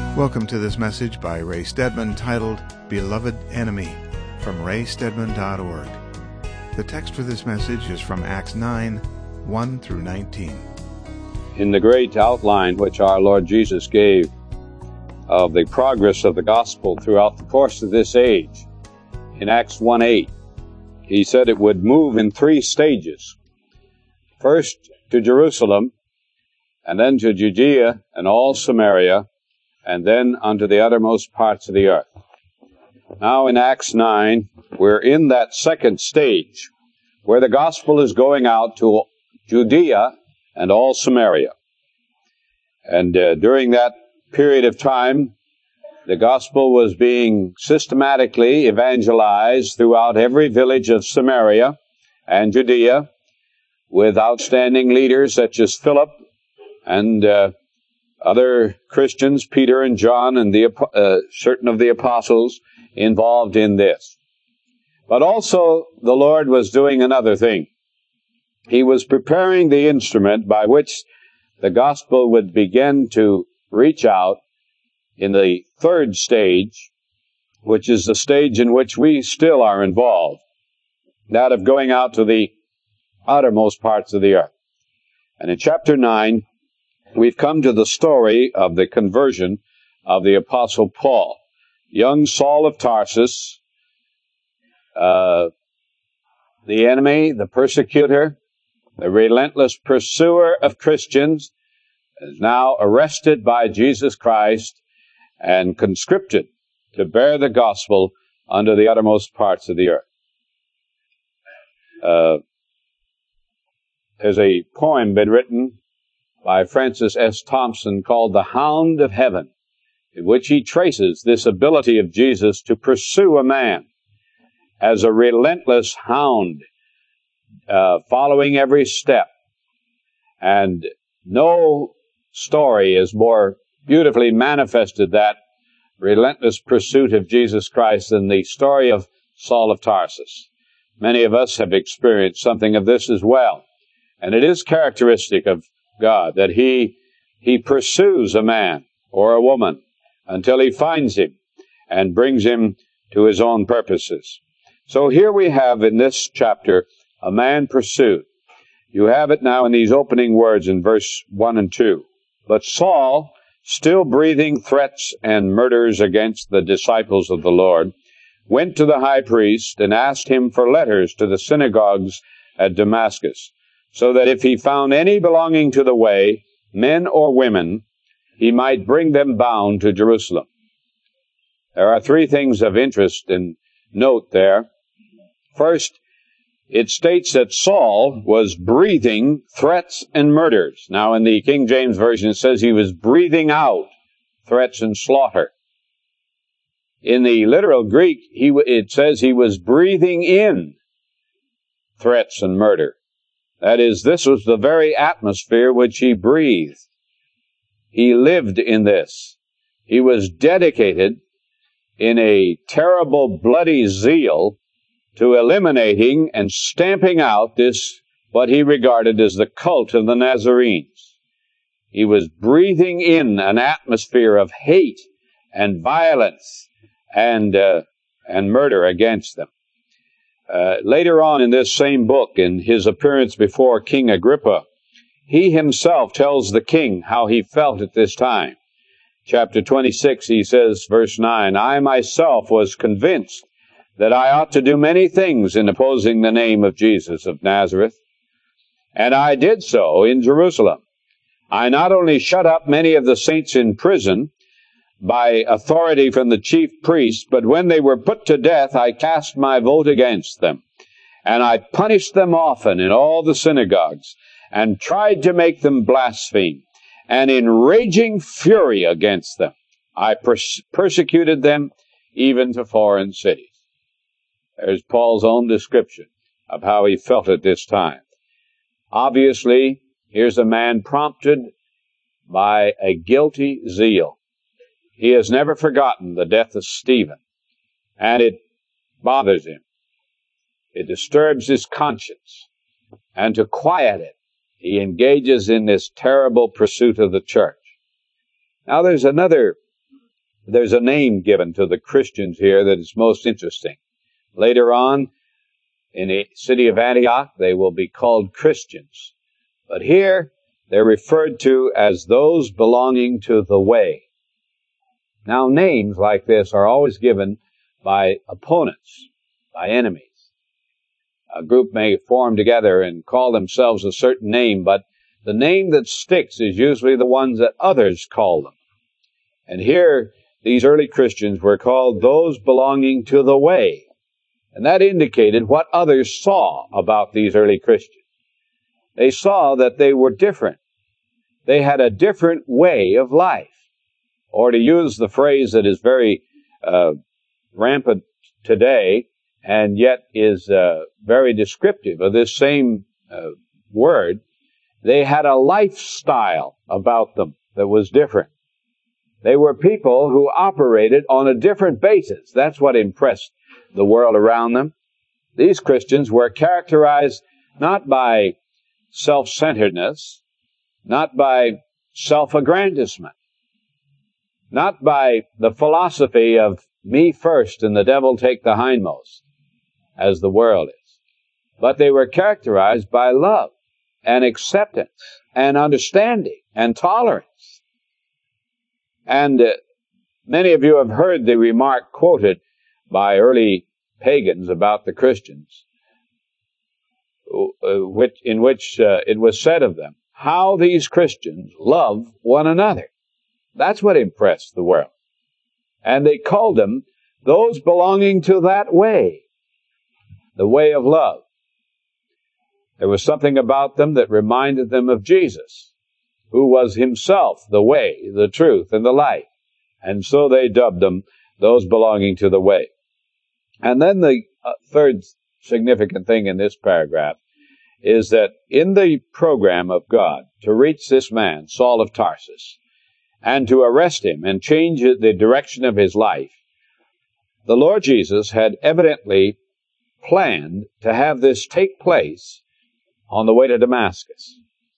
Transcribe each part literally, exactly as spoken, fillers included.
Welcome to this message by Ray Stedman titled, Beloved Enemy, from ray stedman dot org. The text for this message is from Acts nine, one through nineteen. In the great outline which our Lord Jesus gave of the progress of the gospel throughout the course of this age, in Acts one eight, he said it would move in three stages. First to Jerusalem, and then to Judea and all Samaria, and then unto the uttermost parts of the earth. Now in Acts nine, we're in that second stage where the gospel is going out to Judea and all Samaria. And uh, during that period of time, the gospel was being systematically evangelized throughout every village of Samaria and Judea with outstanding leaders such as Philip and uh, other Christians, Peter and John, and the uh, certain of the apostles involved in this. But also the Lord was doing another thing. He was preparing the instrument by which the gospel would begin to reach out in the third stage, which is the stage in which we still are involved, that of going out to the uttermost parts of the earth. And in chapter nine, we've come to the story of the conversion of the Apostle Paul. Young Saul of Tarsus, uh, the enemy, the persecutor, the relentless pursuer of Christians, is now arrested by Jesus Christ and conscripted to bear the gospel unto the uttermost parts of the earth. Uh, there's a poem been written by Francis S. Thompson called The Hound of Heaven, in which he traces this ability of Jesus to pursue a man as a relentless hound, uh, following every step. And no story has more beautifully manifested that relentless pursuit of Jesus Christ than the story of Saul of Tarsus. Many of us have experienced something of this as well. And it is characteristic of God that he he pursues a man or a woman until he finds him and brings him to his own purposes. So here we have in this chapter a man pursued. You have it now in these opening words in verse one and two. But Saul, still breathing threats and murders against the disciples of the Lord, went to the high priest and asked him for letters to the synagogues at Damascus, so that if he found any belonging to the way, men or women, he might bring them bound to Jerusalem. There are three things of interest and note there. First, it states that Saul was breathing threats and murders. Now, in the King James Version, it says he was breathing out threats and slaughter. In the literal Greek, he, it says he was breathing in threats and murder. That is, this was the very atmosphere which he breathed. He lived in this. He was dedicated in a terrible, bloody zeal to eliminating and stamping out this, what he regarded as the cult of the Nazarenes. He was breathing in an atmosphere of hate and violence and, uh, and murder against them. Uh, later on in this same book, in his appearance before King Agrippa, he himself tells the king how he felt at this time. Chapter twenty-six, he says, verse nine, I myself was convinced that I ought to do many things in opposing the name of Jesus of Nazareth, and I did so in Jerusalem. I not only shut up many of the saints in prison by authority from the chief priests, but when they were put to death, I cast my vote against them. And I punished them often in all the synagogues, and tried to make them blaspheme. And in raging fury against them, I pers- persecuted them even to foreign cities. There's Paul's own description of how he felt at this time. Obviously, here's a man prompted by a guilty zeal. He has never forgotten the death of Stephen, and it bothers him. It disturbs his conscience. And to quiet it, he engages in this terrible pursuit of the church. Now there's another there's a name given to the Christians here that is most interesting. Later on, in the city of Antioch, they will be called Christians. But here, they're referred to as those belonging to the way. Now, names like this are always given by opponents, by enemies. A group may form together and call themselves a certain name, but the name that sticks is usually the ones that others call them. And here, these early Christians were called those belonging to the way. And that indicated what others saw about these early Christians. They saw that they were different. They had a different way of life. Or to use the phrase that is very uh, rampant today, and yet is uh, very descriptive of this same uh, word, they had a lifestyle about them that was different. They were people who operated on a different basis. That's what impressed the world around them. These Christians were characterized not by self-centeredness, not by self-aggrandizement, not by the philosophy of me first and the devil take the hindmost, as the world is. But they were characterized by love and acceptance and understanding and tolerance. And uh, many of you have heard the remark quoted by early pagans about the Christians, uh, which, in which uh, it was said of them, how these Christians love one another. That's what impressed the world. And they called them those belonging to that way, the way of love. There was something about them that reminded them of Jesus, who was himself the way, the truth, and the life. And so they dubbed them those belonging to the way. And then the uh, third significant thing in this paragraph is that in the program of God to reach this man, Saul of Tarsus, and to arrest him and change the direction of his life, the Lord Jesus had evidently planned to have this take place on the way to Damascus.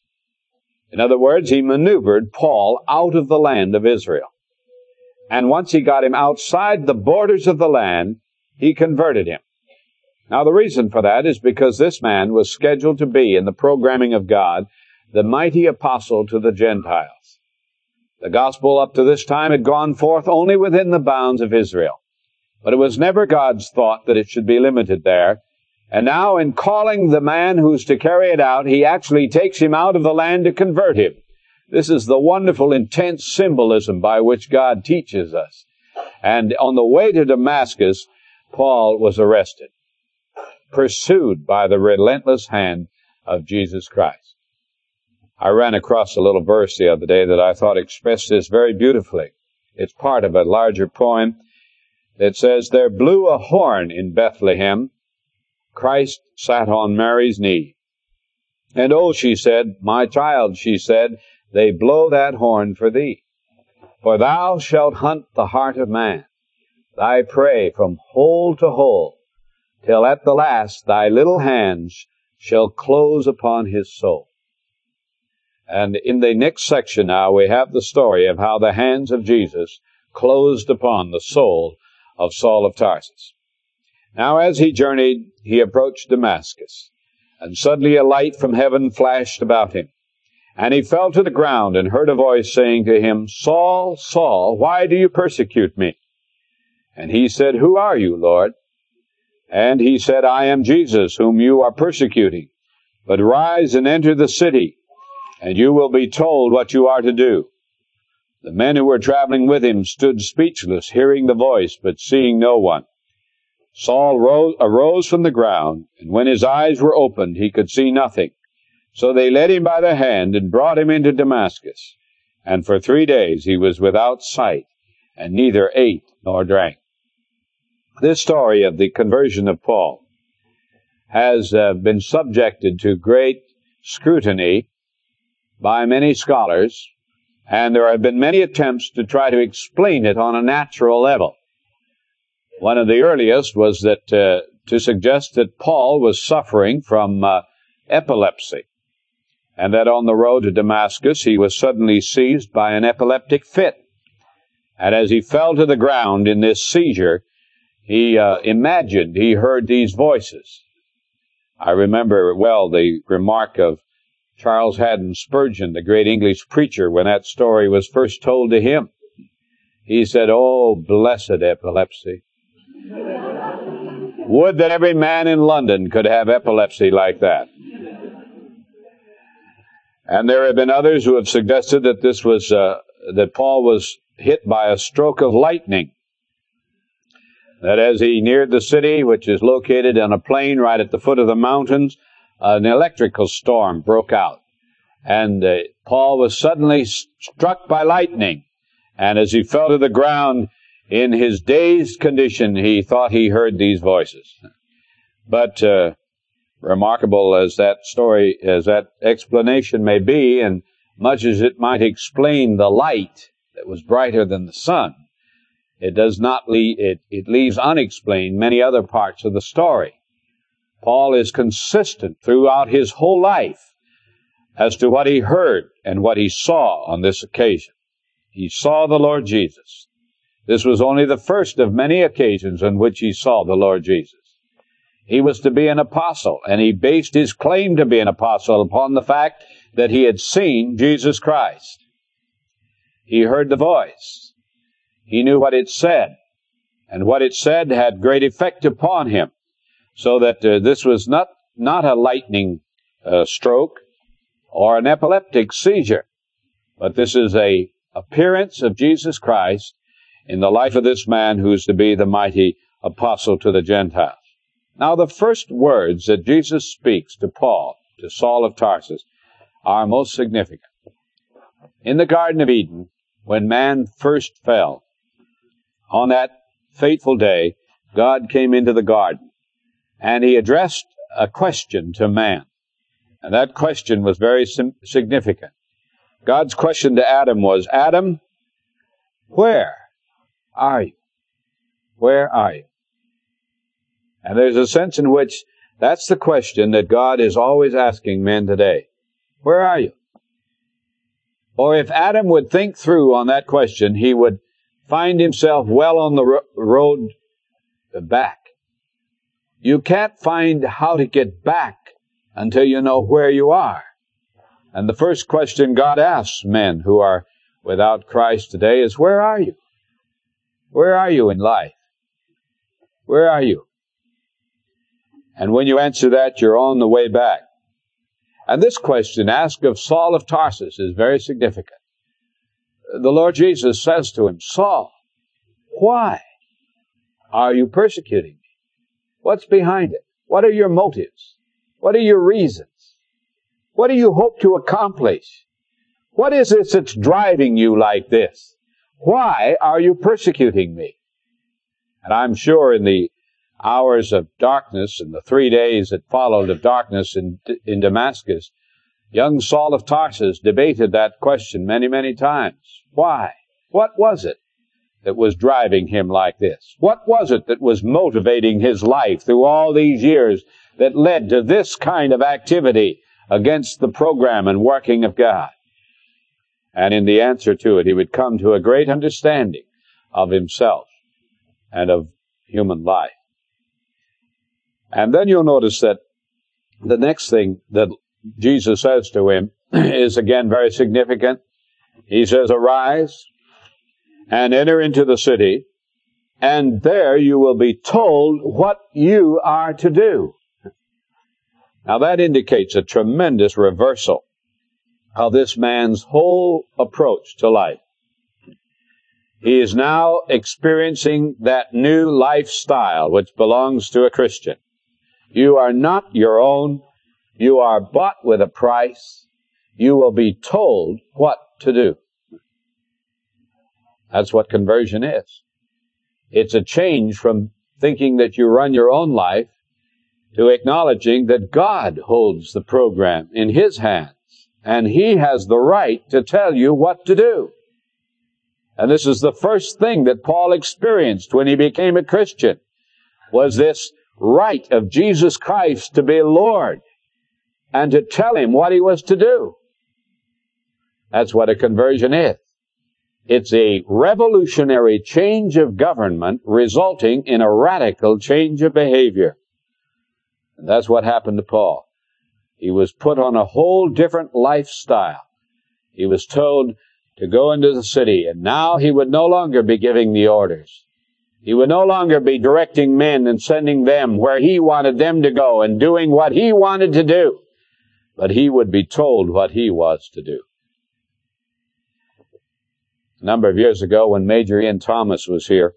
In other words, he maneuvered Paul out of the land of Israel. And once he got him outside the borders of the land, he converted him. Now, the reason for that is because this man was scheduled to be, in the programming of God, the mighty apostle to the Gentiles. The gospel up to this time had gone forth only within the bounds of Israel. But it was never God's thought that it should be limited there. And now, in calling the man who's to carry it out, he actually takes him out of the land to convert him. This is the wonderful, intense symbolism by which God teaches us. And on the way to Damascus, Paul was arrested, pursued by the relentless hand of Jesus Christ. I ran across a little verse the other day that I thought expressed this very beautifully. It's part of a larger poem that says, "There blew a horn in Bethlehem. Christ sat on Mary's knee. And oh, she said, my child, she said, they blow that horn for thee. For thou shalt hunt the heart of man, thy prey from hole to hole, till at the last thy little hands shall close upon his soul." And in the next section now, we have the story of how the hands of Jesus closed upon the soul of Saul of Tarsus. Now, as he journeyed, he approached Damascus, and suddenly a light from heaven flashed about him. And he fell to the ground and heard a voice saying to him, "Saul, Saul, why do you persecute me?" And he said, "Who are you, Lord?" And he said, "I am Jesus, whom you are persecuting. But rise and enter the city, and you will be told what you are to do." The men who were traveling with him stood speechless, hearing the voice, but seeing no one. Saul rose, arose from the ground, and when his eyes were opened, he could see nothing. So they led him by the hand and brought him into Damascus. And for three days he was without sight, and neither ate nor drank. This story of the conversion of Paul has uh, been subjected to great scrutiny by many scholars, and there have been many attempts to try to explain it on a natural level. One of the earliest was that uh, to suggest that Paul was suffering from uh, epilepsy, and that on the road to Damascus he was suddenly seized by an epileptic fit. And as he fell to the ground in this seizure, he uh, imagined he heard these voices. I remember well the remark of Charles Haddon Spurgeon, the great English preacher, when that story was first told to him. He said, "Oh, blessed epilepsy. Would that every man in London could have epilepsy like that." And there have been others who have suggested that this was, uh, that Paul was hit by a stroke of lightning. That as he neared the city, which is located on a plain right at the foot of the mountains, an electrical storm broke out. And uh, Paul was suddenly struck by lightning. And as he fell to the ground in his dazed condition, he thought he heard these voices. But uh, remarkable as that story, as that explanation may be, and much as it might explain the light that was brighter than the sun, it does not leave, it, it leaves unexplained many other parts of the story. Paul is consistent throughout his whole life as to what he heard and what he saw on this occasion. He saw the Lord Jesus. This was only the first of many occasions on which he saw the Lord Jesus. He was to be an apostle, and he based his claim to be an apostle upon the fact that he had seen Jesus Christ. He heard the voice. He knew what it said, and what it said had great effect upon him, so that uh, this was not, not a lightning uh, stroke or an epileptic seizure, but this is a appearance of Jesus Christ in the life of this man who's to be the mighty apostle to the Gentiles. Now, the first words that Jesus speaks to Paul, to Saul of Tarsus, are most significant. In the Garden of Eden, when man first fell, on that fateful day, God came into the garden, and he addressed a question to man. And that question was very sim- significant. God's question to Adam was, "Adam, where are you? Where are you?" And there's a sense in which that's the question that God is always asking men today. Where are you? Or if Adam would think through on that question, he would find himself well on the ro- road back. You can't find how to get back until you know where you are. And the first question God asks men who are without Christ today is, where are you? Where are you in life? Where are you? And when you answer that, you're on the way back. And this question asked of Saul of Tarsus is very significant. The Lord Jesus says to him, "Saul, why are you persecuting me? What's behind it? What are your motives? What are your reasons? What do you hope to accomplish? What is it that's driving you like this? Why are you persecuting me?" And I'm sure in the hours of darkness and the three days that followed of darkness in, in Damascus, young Saul of Tarsus debated that question many, many times. Why? What was it that was driving him like this? What was it that was motivating his life through all these years that led to this kind of activity against the program and working of God? And in the answer to it, he would come to a great understanding of himself and of human life. And then you'll notice that the next thing that Jesus says to him is again very significant. He says, "Arise and enter into the city, and there you will be told what you are to do." Now that indicates a tremendous reversal of this man's whole approach to life. He is now experiencing that new lifestyle which belongs to a Christian. You are not your own. You are bought with a price. You will be told what to do. That's what conversion is. It's a change from thinking that you run your own life to acknowledging that God holds the program in His hands, and He has the right to tell you what to do. And this is the first thing that Paul experienced when he became a Christian, was this right of Jesus Christ to be Lord and to tell him what he was to do. That's what a conversion is. It's a revolutionary change of government resulting in a radical change of behavior. And that's what happened to Paul. He was put on a whole different lifestyle. He was told to go into the city, and now he would no longer be giving the orders. He would no longer be directing men and sending them where he wanted them to go and doing what he wanted to do, but he would be told what he was to do. A number of years ago, when Major Ian Thomas was here,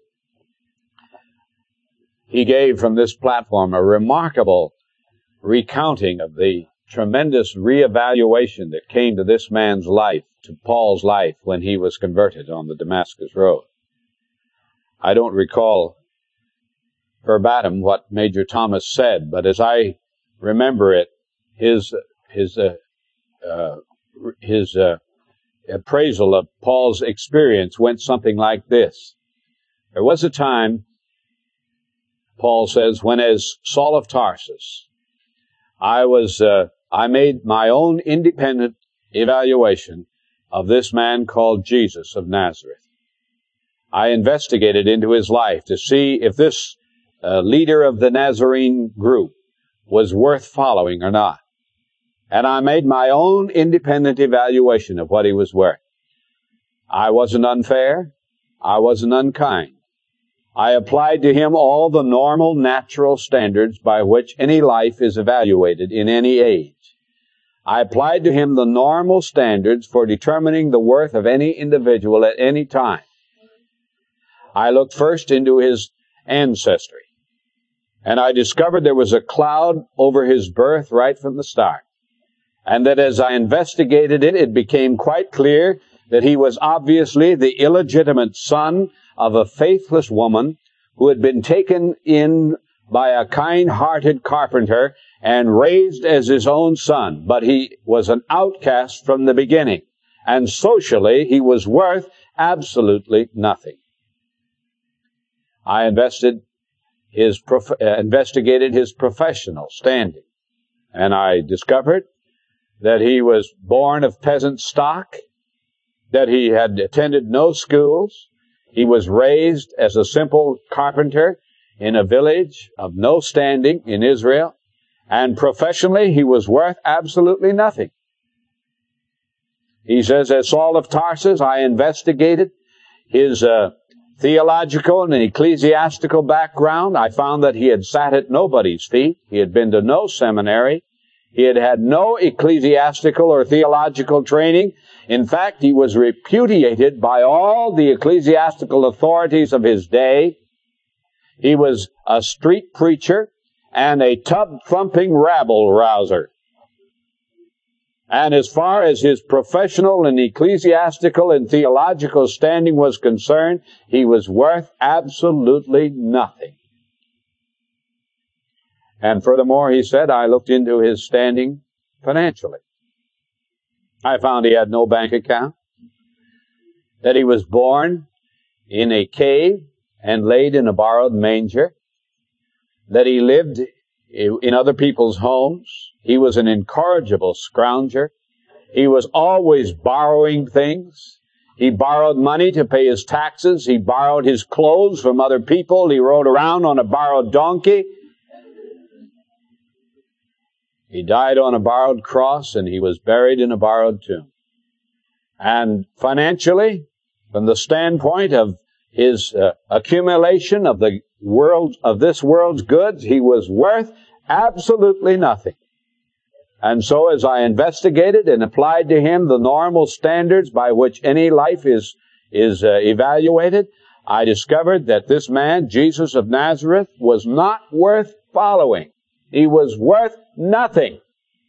he gave from this platform a remarkable recounting of the tremendous reevaluation that came to this man's life, to Paul's life, when he was converted on the Damascus Road. I don't recall verbatim what Major Thomas said, but as I remember it, his his uh, uh, his uh, appraisal of Paul's experience went something like this. There was a time, Paul says, when as Saul of Tarsus, I was uh, I made my own independent evaluation of this man called Jesus of Nazareth. I investigated into his life to see if this uh, leader of the Nazarene group was worth following or not. And I made my own independent evaluation of what he was worth. I wasn't unfair. I wasn't unkind. I applied to him all the normal, natural standards by which any life is evaluated in any age. I applied to him the normal standards for determining the worth of any individual at any time. I looked first into his ancestry, and I discovered there was a cloud over his birth right from the start, and that as I investigated it, it became quite clear that he was obviously the illegitimate son of a faithless woman who had been taken in by a kind-hearted carpenter and raised as his own son. But he was an outcast from the beginning, and socially he was worth absolutely nothing. I invested his prof- uh, investigated his professional standing, and I discovered that he was born of peasant stock, that he had attended no schools. He was raised as a simple carpenter in a village of no standing in Israel, and professionally he was worth absolutely nothing. He says, as Saul of Tarsus, I investigated his uh, theological and ecclesiastical background. I found that he had sat at nobody's feet. He had been to no seminary. He had had no ecclesiastical or theological training. In fact, he was repudiated by all the ecclesiastical authorities of his day. He was a street preacher and a tub-thumping rabble-rouser. And as far as his professional and ecclesiastical and theological standing was concerned, he was worth absolutely nothing. And furthermore, he said, I looked into his standing financially. I found he had no bank account, that he was born in a cave and laid in a borrowed manger, that he lived in other people's homes. He was an incorrigible scrounger. He was always borrowing things. He borrowed money to pay his taxes. He borrowed his clothes from other people. He rode around on a borrowed donkey. He died on a borrowed cross, and he was buried in a borrowed tomb. And financially, from the standpoint of his uh, accumulation of the world, of this world's goods, he was worth absolutely nothing. And so as I investigated and applied to him the normal standards by which any life is, is uh, evaluated, I discovered that this man, Jesus of Nazareth, was not worth following. He was worth nothing.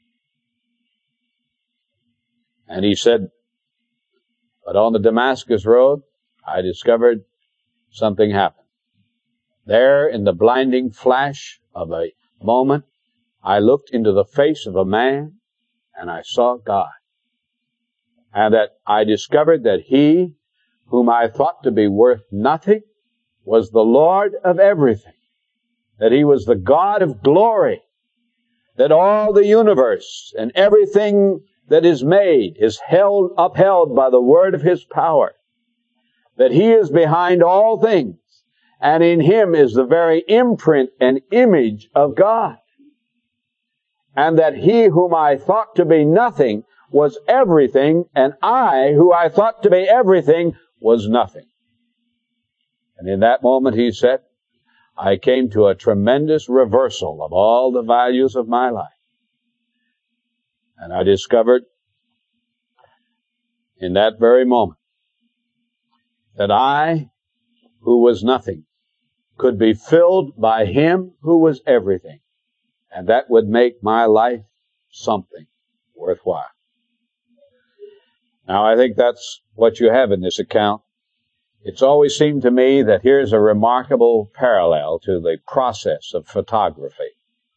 And he said, but on the Damascus Road, I discovered something happened. There, in the blinding flash of a moment, I looked into the face of a man, and I saw God. And that I discovered that he, whom I thought to be worth nothing, was the Lord of everything. That he was the God of glory. That all the universe and everything that is made is held, upheld by the word of his power. that He is behind all things, and in Him is the very imprint and image of God, and that He whom I thought to be nothing was everything, and I, who I thought to be everything, was nothing. And in that moment, he said, I came to a tremendous reversal of all the values of my life. And I discovered in that very moment that I, who was nothing, could be filled by Him who was everything. And that would make my life something worthwhile. Now, I think that's what you have in this account. It's always seemed to me that here's a remarkable parallel to the process of photography.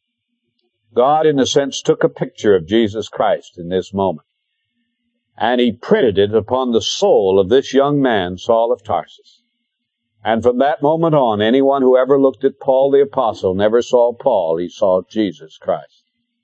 God, in a sense, took a picture of Jesus Christ in this moment, and He printed it upon the soul of this young man, Saul of Tarsus. And from that moment on, anyone who ever looked at Paul the Apostle never saw Paul, he saw Jesus Christ.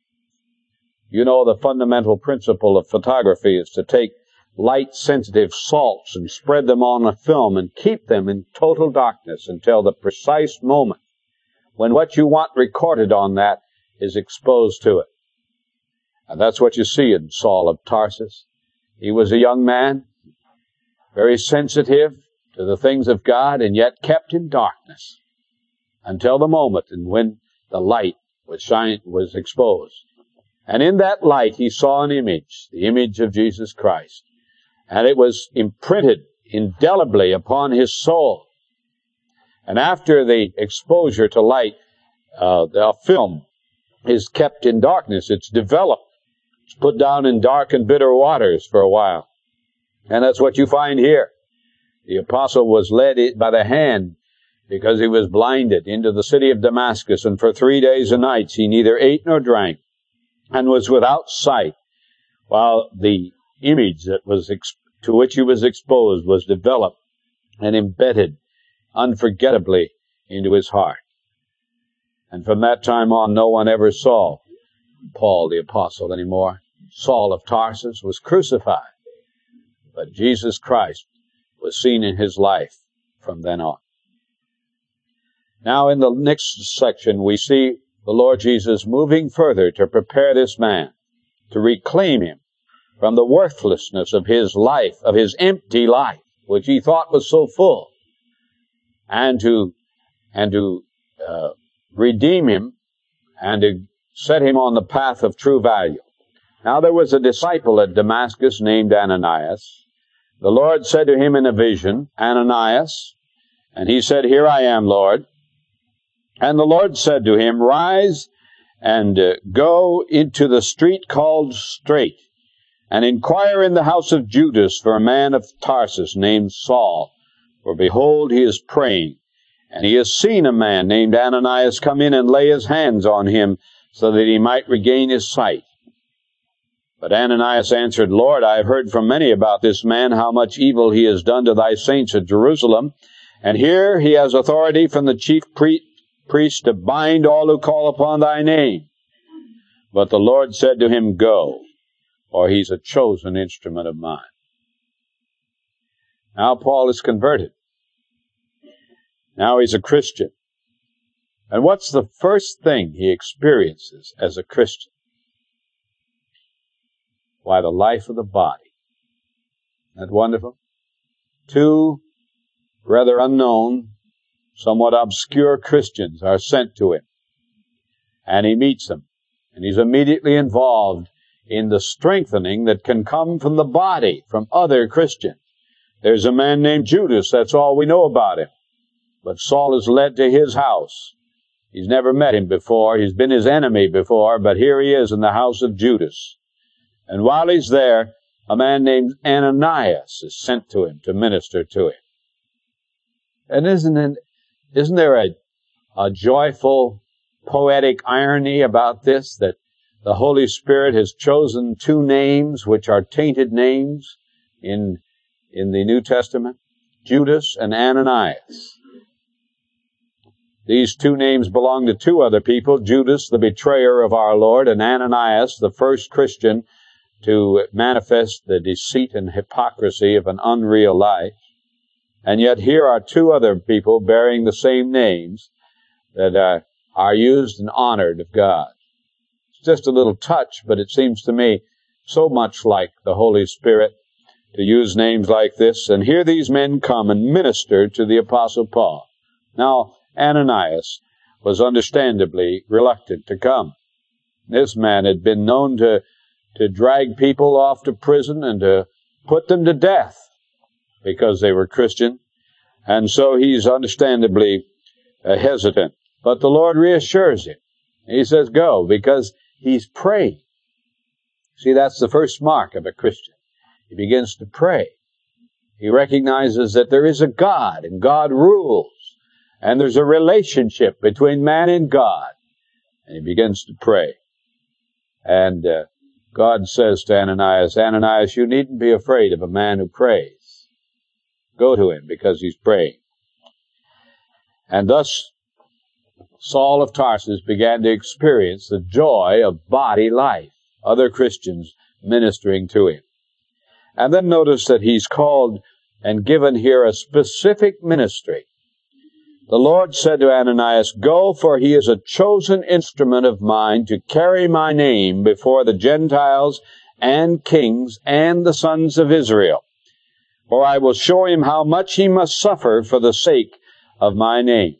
You know, the fundamental principle of photography is to take light-sensitive salts and spread them on a film and keep them in total darkness until the precise moment when what you want recorded on that is exposed to it. And that's what you see in Saul of Tarsus. He was a young man, very sensitive to the things of God, and yet kept in darkness until the moment and when the light was shine, was exposed. And in that light he saw an image, the image of Jesus Christ. And it was imprinted indelibly upon his soul. And after the exposure to light, uh, the film is kept in darkness. It's developed. It's put down in dark and bitter waters for a while. And that's what you find here. The apostle was led by the hand because he was blinded into the city of Damascus, and for three days and nights he neither ate nor drank and was without sight, while the image that was ex- to which he was exposed was developed and embedded unforgettably into his heart. And from that time on, no one ever saw Paul the apostle anymore. Saul of Tarsus was crucified, but Jesus Christ was seen in his life from then on. Now in the next section we see the Lord Jesus moving further to prepare this man, to reclaim him from the worthlessness of his life, of his empty life, which he thought was so full, and to and to uh, redeem him and to set him on the path of true value. Now there was a disciple at Damascus named Ananias. The Lord said to him in a vision, Ananias, and he said, Here I am, Lord. And the Lord said to him, Rise and uh, go into the street called Straight, and inquire in the house of Judas for a man of Tarsus named Saul. For behold, he is praying, and he has seen a man named Ananias come in and lay his hands on him, so that he might regain his sight. But Ananias answered, Lord, I have heard from many about this man, how much evil he has done to thy saints at Jerusalem. And here he has authority from the chief pre- priest to bind all who call upon thy name. But the Lord said to him, Go, for he's a chosen instrument of mine. Now Paul is converted. Now he's a Christian. And what's the first thing he experiences as a Christian? Why, the life of the body. Isn't that wonderful? Two rather unknown, somewhat obscure Christians are sent to him. And he meets them. And he's immediately involved in the strengthening that can come from the body, from other Christians. There's a man named Judas, that's all we know about him. But Saul is led to his house. He's never met him before. He's been his enemy before, but here he is in the house of Judas. And while he's there, a man named Ananias is sent to him to minister to him. And isn't it, isn't there a, a joyful, poetic irony about this, that the Holy Spirit has chosen two names which are tainted names in, in the New Testament? Judas and Ananias. These two names belong to two other people, Judas, the betrayer of our Lord, and Ananias, the first Christian to manifest the deceit and hypocrisy of an unreal life. And yet here are two other people bearing the same names that uh, are used and honored of God. It's just a little touch, but it seems to me so much like the Holy Spirit to use names like this. And here these men come and minister to the Apostle Paul. Now, Ananias was understandably reluctant to come. This man had been known to, to drag people off to prison and to put them to death because they were Christian. And so he's understandably uh, hesitant. But the Lord reassures him. He says, go, because he's praying. See, that's the first mark of a Christian. He begins to pray. He recognizes that there is a God, and God rules. And there's a relationship between man and God. And he begins to pray. And uh, God says to Ananias, Ananias, you needn't be afraid of a man who prays. Go to him because he's praying. And thus Saul of Tarsus began to experience the joy of body life, other Christians ministering to him. And then notice that he's called and given here a specific ministry. The Lord said to Ananias, go, for he is a chosen instrument of mine to carry my name before the Gentiles and kings and the sons of Israel. For I will show him how much he must suffer for the sake of my name.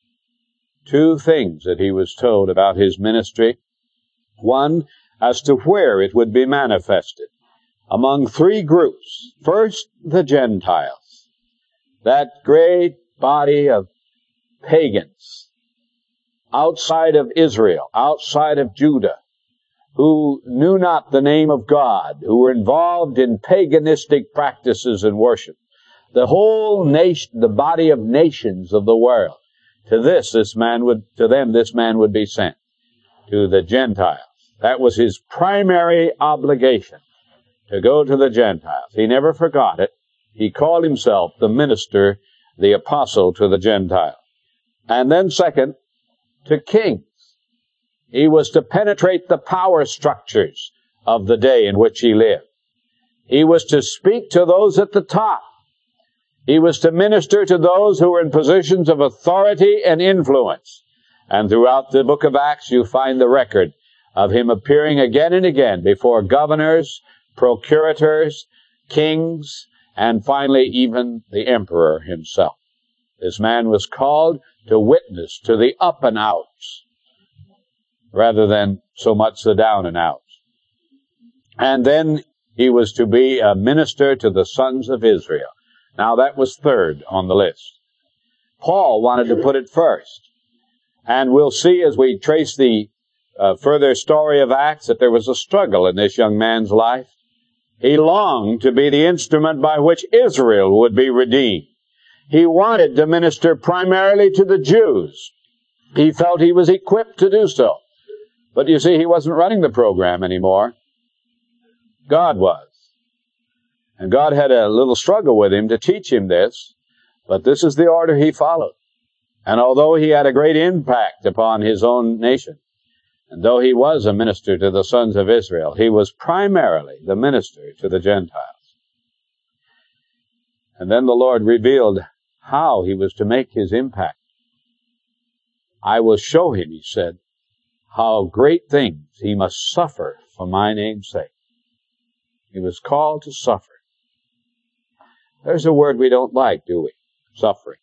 Two things that he was told about his ministry. One, as to where it would be manifested. Among three groups. First, the Gentiles. That great body of pagans outside of Israel, outside of Judah, who knew not the name of God, who were involved in paganistic practices and worship. The whole nation, the body of nations of the world. To this, this man would, to them, this man would be sent. To the Gentiles. That was his primary obligation, to go to the Gentiles. He never forgot it. He called himself the minister, the apostle to the Gentiles. And then second, to kings. He was to penetrate the power structures of the day in which he lived. He was to speak to those at the top. He was to minister to those who were in positions of authority and influence. And throughout the book of Acts, you find the record of him appearing again and again before governors, procurators, kings, and finally even the emperor himself. This man was called to witness to the up and outs rather than so much the down and outs. And then he was to be a minister to the sons of Israel. Now that was third on the list. Paul wanted to put it first. And we'll see as we trace the uh, further story of Acts that there was a struggle in this young man's life. He longed to be the instrument by which Israel would be redeemed. He wanted to minister primarily to the Jews. He felt he was equipped to do so. But you see, he wasn't running the program anymore. God was. And God had a little struggle with him to teach him this, but this is the order he followed. And although he had a great impact upon his own nation, and though he was a minister to the sons of Israel, he was primarily the minister to the Gentiles. And then the Lord revealed how he was to make his impact. I will show him, he said, how great things he must suffer for my name's sake. He was called to suffer. There's a word we don't like, do we? Suffering.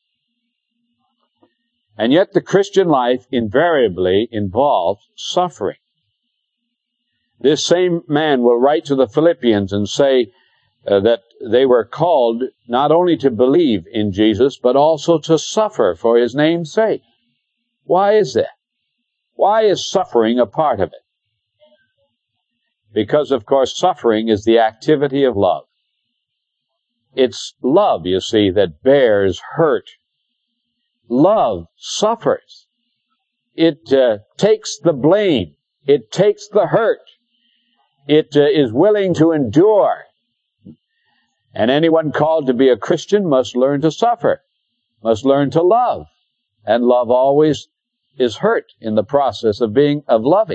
And yet the Christian life invariably involves suffering. This same man will write to the Philippians and say uh, that they were called not only to believe in Jesus, but also to suffer for his name's sake. Why is that? Why is suffering a part of it? Because, of course, suffering is the activity of love. It's love, you see, that bears hurt. Love suffers. It uh, takes the blame. It takes the hurt. It uh, is willing to endure. And anyone called to be a Christian must learn to suffer, must learn to love. And love always is hurt in the process of being, of loving.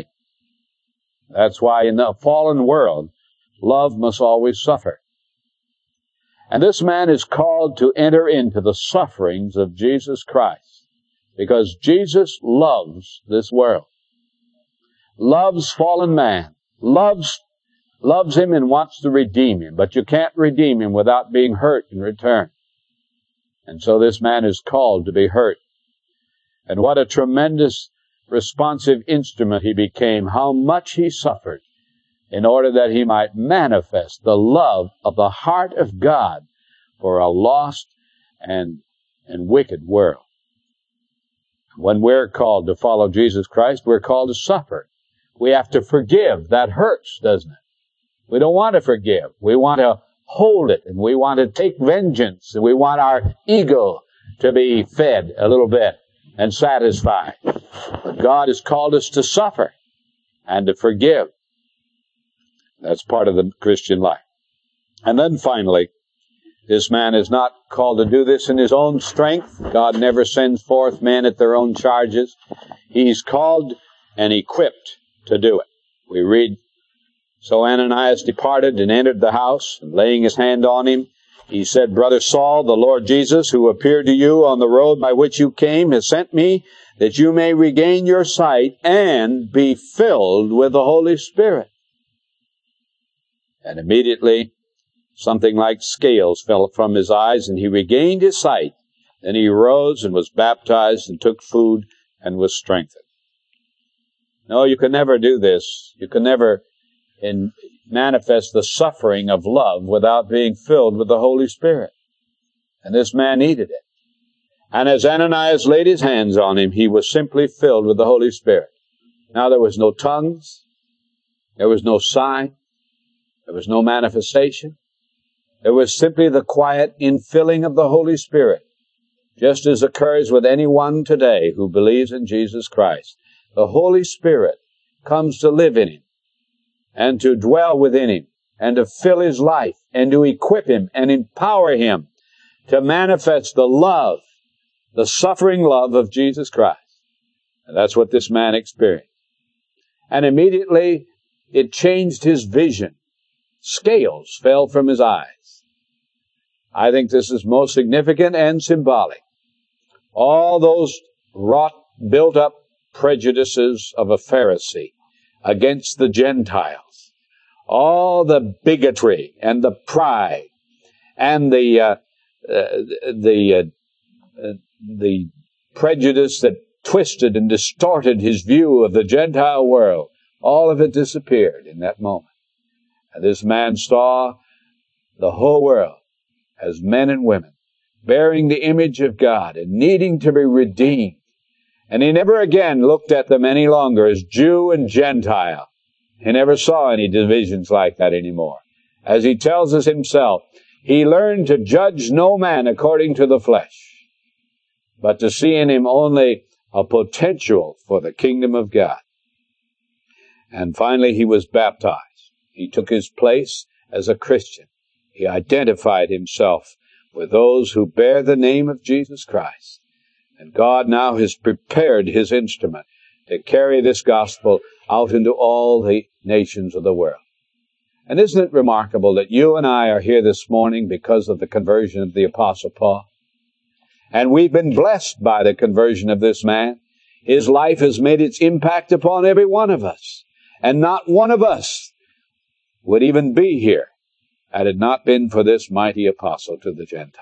That's why in the fallen world, love must always suffer. And this man is called to enter into the sufferings of Jesus Christ, because Jesus loves this world, loves fallen man, loves, loves him and wants to redeem him. But you can't redeem him without being hurt in return. And so this man is called to be hurt. And what a tremendous responsive instrument he became, how much he suffered in order that he might manifest the love of the heart of God for a lost and, and wicked world. When we're called to follow Jesus Christ, we're called to suffer. We have to forgive. That hurts, doesn't it? We don't want to forgive. We want to hold it, and we want to take vengeance, and we want our ego to be fed a little bit and satisfied. But God has called us to suffer and to forgive. That's part of the Christian life. And then finally, this man is not called to do this in his own strength. God never sends forth men at their own charges. He's called and equipped to do it. We read, "So Ananias departed and entered the house, and laying his hand on him, he said, 'Brother Saul, the Lord Jesus, who appeared to you on the road by which you came, has sent me that you may regain your sight and be filled with the Holy Spirit.' And immediately something like scales fell from his eyes, and he regained his sight. Then he arose and was baptized and took food and was strengthened." No, you can never do this. You can never in, manifest the suffering of love without being filled with the Holy Spirit. And this man needed it. And as Ananias laid his hands on him, he was simply filled with the Holy Spirit. Now there was no tongues. There was no sign. There was no manifestation. There was simply the quiet infilling of the Holy Spirit, just as occurs with anyone today who believes in Jesus Christ. The Holy Spirit comes to live in him and to dwell within him and to fill his life and to equip him and empower him to manifest the love, the suffering love of Jesus Christ. And that's what this man experienced. And immediately it changed his vision. Scales fell from his eyes. I think this is most significant and symbolic. All those wrought, built-up prejudices of a Pharisee against the Gentiles, all the bigotry and the pride and the uh, uh, the uh, uh, the prejudice that twisted and distorted his view of the Gentile world, all of it disappeared in that moment. And this man saw the whole world as men and women bearing the image of God and needing to be redeemed. And he never again looked at them any longer as Jew and Gentile. He never saw any divisions like that anymore. As he tells us himself, he learned to judge no man according to the flesh, but to see in him only a potential for the kingdom of God. And finally, he was baptized. He took his place as a Christian. He identified himself with those who bear the name of Jesus Christ. And God now has prepared his instrument to carry this gospel out into all the nations of the world. And isn't it remarkable that you and I are here this morning because of the conversion of the Apostle Paul? And we've been blessed by the conversion of this man. His life has made its impact upon every one of us. And not one of us would even be here had it not been for this mighty apostle to the Gentiles.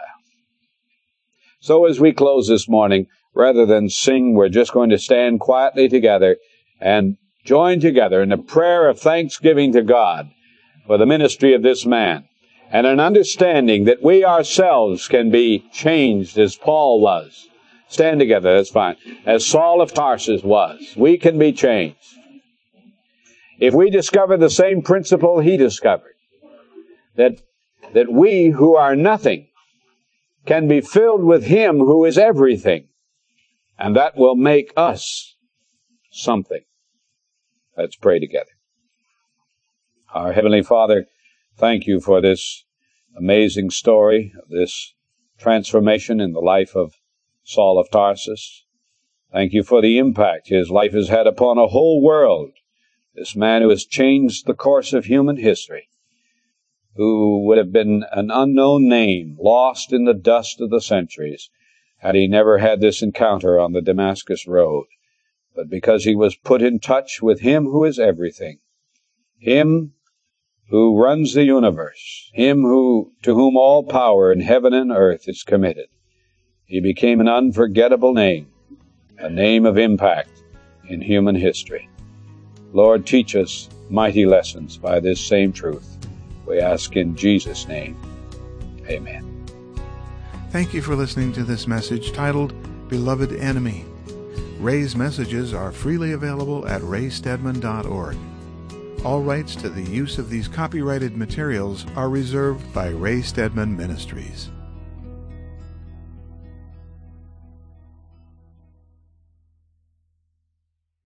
So as we close this morning, rather than sing, we're just going to stand quietly together and join together in a prayer of thanksgiving to God for the ministry of this man, and an understanding that we ourselves can be changed as Paul was. Stand together, that's fine. As Saul of Tarsus was. We can be changed. If we discover the same principle he discovered, that, that we who are nothing can be filled with him who is everything, and that will make us something. Let's pray together. Our Heavenly Father, thank you for this amazing story, this transformation in the life of Saul of Tarsus. Thank you for the impact his life has had upon a whole world, this man who has changed the course of human history. who would have been an unknown name, lost in the dust of the centuries, had he never had this encounter on the Damascus road. But because he was put in touch with Him who is everything, Him who runs the universe, Him who to whom all power in heaven and earth is committed, he became an unforgettable name, a name of impact in human history. Lord, teach us mighty lessons by this same truth. We ask in Jesus' name. Amen. Thank you for listening to this message titled, Beloved Enemy. Ray's messages are freely available at ray stedman dot org. All rights to the use of these copyrighted materials are reserved by Ray Stedman Ministries.